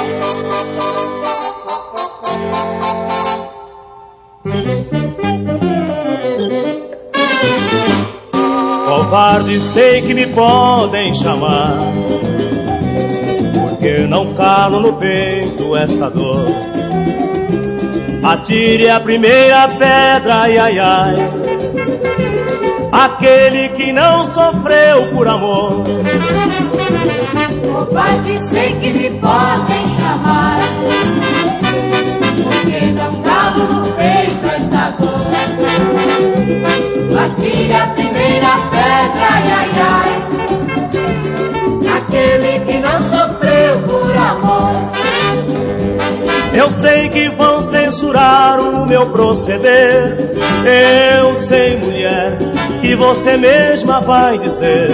Covarde sei que me podem chamar, porque não calo no peito esta dor. Atire a primeira pedra, ai, ai, ai, aquele que não sofreu por amor. Covarde sei que me podem chamar, porque não calo no peito esta dor. Atire a primeira pedra, ai, ai, ai, aquele que não sofreu por amor. Eu sei que vão censurar o meu proceder. Eu sei, mulher, que você mesma vai dizer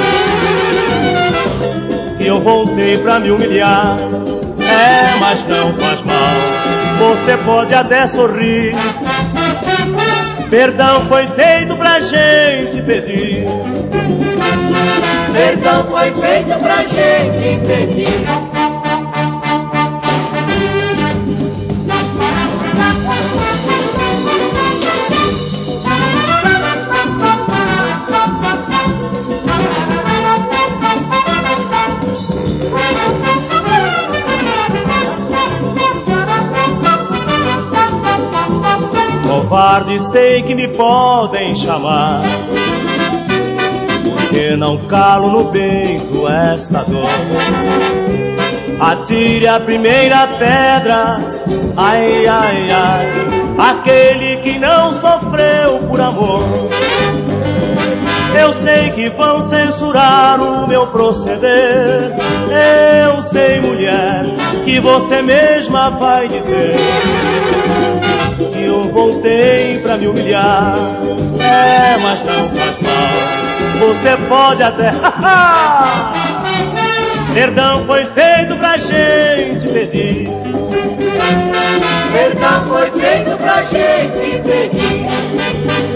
que eu voltei pra me humilhar. É, mas não faz mal, você pode até sorrir. Perdão foi feito pra gente pedir. Perdão foi feito pra gente pedir. Covarde sei que me podem chamar, porque não calo no peito esta dor. Atire a primeira pedra, ai, ai, ai, aquele que não sofreu por amor. Eu sei que vão censurar o meu proceder. Eu sei, mulher, que você mesma vai dizer que eu voltei pra me humilhar. É, mas não faz mal, você pode até perdão foi feito pra gente pedir. Perdão foi feito pra gente pedir.